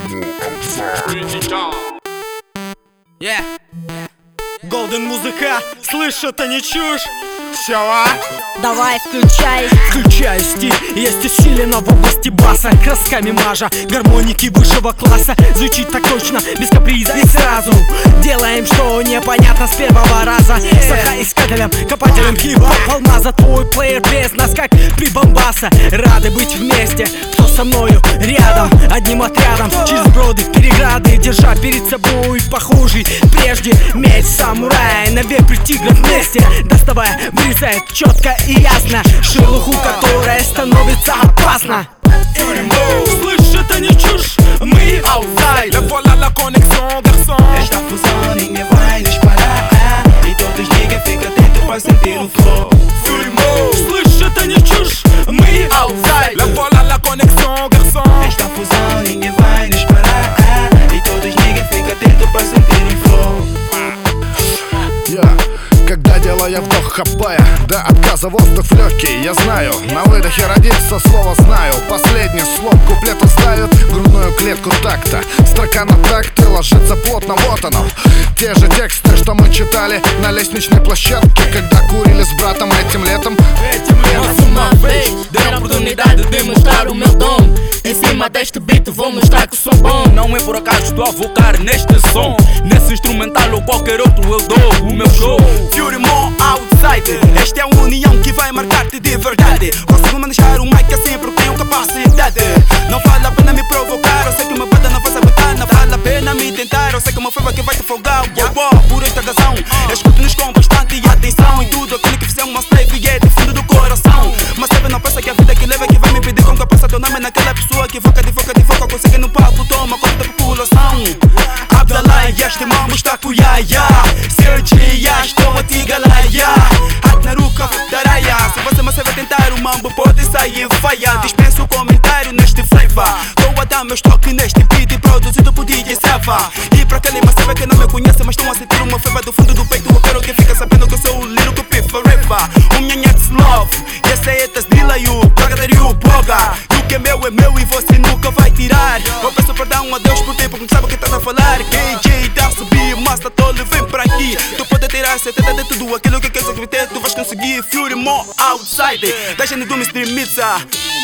Golden музыка, слышь, это не чушь. Все, а? Давай, включай. Включаю стиль, есть усиленно в области баса. Красками мажа, гармоники высшего класса. Звучит так точно, без каприза и сразу делаем, что непонятно с первого раза. Сахаискателем, копателем хип-хоп алмаза. Твой плеер без нас, как прибамбаса. Рады быть вместе, кто со мною рядом. Одним отрядом, через броды, переграды, держа перед собой похожий прежде меч самурая. Навек при тиграх вместе, доставая, вырезает четко и ясно шелуху, которая становится опасна. Слышь, это не чушь, мы outside. La voilà la conexão, garçom. Esta fusão ninguém vai nos parar. E todos ninguém fica atento pra sentir o flow. Слышь, это не чушь, мы outside. La voilà la conexão, garçom. Esta fusão ninguém vai nos parar. E todos ninguém fica atento pra sentir o flow. Когда делая вдох хапая, до отказа воздух в легкий, я знаю. На выдохе родится слово знаю. Последний слог куплета ставит в грудную клетку такта. Строка на такт и ложится плотно, вот оно. Те же тексты, что мы читали на лестничной площадке, когда курили с братом этим летом. Mais uma vez, deram a oportunidade de mostrar o meu dom. Em cima deste beat vou mostrar que sou bom. Não é por acaso estou a focar neste som. Nesse instrumental ou qualquer outro eu dou o meu show. Fury Mo Outsider. Esta é a união que vai marcar-te de verdade. Consigo manejar o mic assim porque tenho capacidade. Não vale a pena me provocar. Eu sei que uma banda não vai se aguentar. Não vale a pena me tentar. Eu sei que uma fama que vai te folgar. Por esta razão, escuto-nos com bastante atenção. E tudo aquilo que fizemos uma slave é do fundo do coração. Mas sabe, não pensa que a vida que leva que vai me impedir com que eu passe teu nome naquela pessoa que foca, de foca, consegue no palco, toma conta da população. Abdallah, este mambo está com Yaya. Sergi, estou a ti galaya. Hat na ruca, daraya. Se você mas vai tentar o mambo pode sair faia. Dispenso o comentário neste flavor. Estou a dar meu estoque neste beat produzido por DJ Seva. E para aquele mas sabe que não me conhece, mas estão a sentir uma feva do fundo do peito. Eu quero que fica sabendo que eu sou o Little P forever. Nyanhats love, esse é etas dila e o Pragadar e o Boga. E o que é meu e você nunca vai tirar. Eu peço perdão a Deus por tempo que não sabe o que estás a falar. KJ tá a subir, Master Tolo vem para aqui. Tu pode tirar 70 de tudo aquilo que queres acreditar. Tu vais conseguir Fury Mo Outsider. Deixa-me do Mr. Mitza.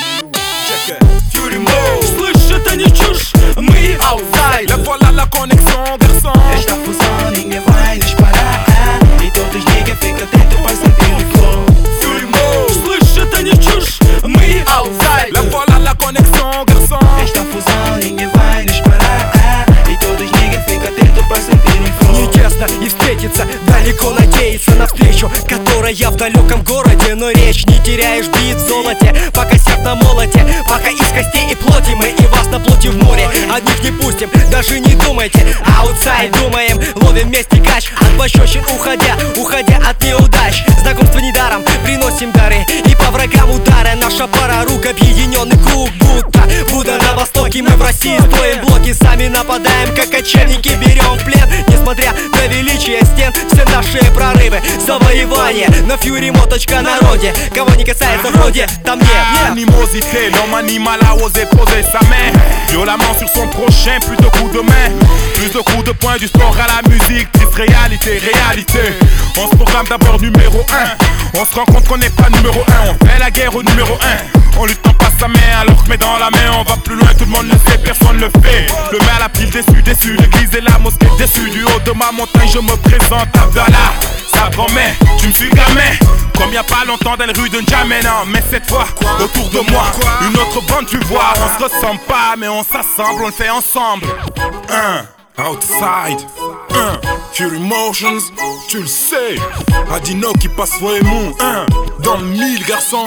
Fury Mo. Слышь, это не чушь, мы outside. La voilà la conexão, garçom. Esta fusão ninguém vai nos parar. E todos ninguém fica atento pra sentir o flow. Слышь, это не чушь, мы outside. La voilà la conexão, garçom. Esta fusão ninguém vai nos parar. И todos ninguém fica atento pra sentir o flow. Нечестно и встретиться, далеко надеяться на встречу, которая в далеком городе. Но речь не теряешь, бит в золоте, пока серп на молоте, пока из костей и плоти мы и вас на плоти в море. Одних не пустим, даже не думайте. Аутсайд думаем, ловим вместе кач. От пощечин уходя от неудач. Знакомство недаром, приносим дары и по врагам удары. Наша пара рук, объединенный круг, будто Будда на востоке. Мы в России строим блоки, сами нападаем, как кочевники, берем в плен. Несмотря на величие стен, все наши прорывы, завоевания на furymo.народе. Кого не касается вроде, там нет. Animosité, l'homme animal a osé poser sa main violemment sur son prochain, plus de coups de main, plus de coups de poing, du sport à la musique, triste réalité. On se programme d'abord numéro 1. On se rend compte qu'on n'est pas numéro 1. On fait la guerre au numéro 1. On lutte en passe sa main alors que met dans la main. On va plus loin, tout le monde le sait, personne le fait. Le maire la pile déçu, l'église et la mosquée déçue. Du haut de ma montagne je me présente, Abdallah. Sa grand-mère, tu me suis gamin. Comme y a pas longtemps dans les rues de N'Djamena. Mais cette fois, autour de moi, une autre bande tu vois. On se ressemble pas mais on s'assemble, on le fait ensemble. Outside, Fury Motions, tu le sais. Adino qui passe Wemou, dans le mille garçon.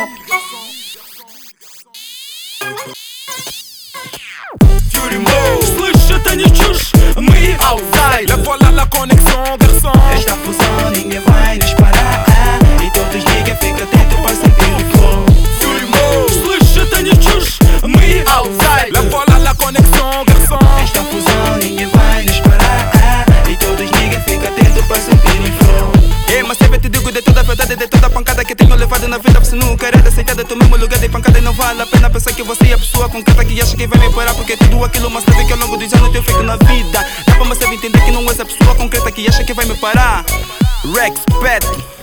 Fury Mo. Слышь, это не чушь, мы outside. La voilà la conexão, garçom. Esta fusão ninguém vai nos parar. E todos ninguém fica atento pra sentir o flow. Fury Mo. Слышь, это не чушь, мы outside. La voilà la conexão, garçom. Esta fusão ninguém vai nos parar. E todos ninguém fica atento pra sentir o flow. Mas sempre te digo de toda a verdade, de toda a pancada que tenho levado na vida. Você nunca era aceitada, tô mesmo lugar de pancada e não vale a pena pensar que você é a pessoa concreta que acha que vai me parar, porque tudo aquilo mas sabe que ao longo dos anos tenho feito na vida. Dá pra me saber entender que não és a pessoa concreta que acha que vai me parar. Rex Pet.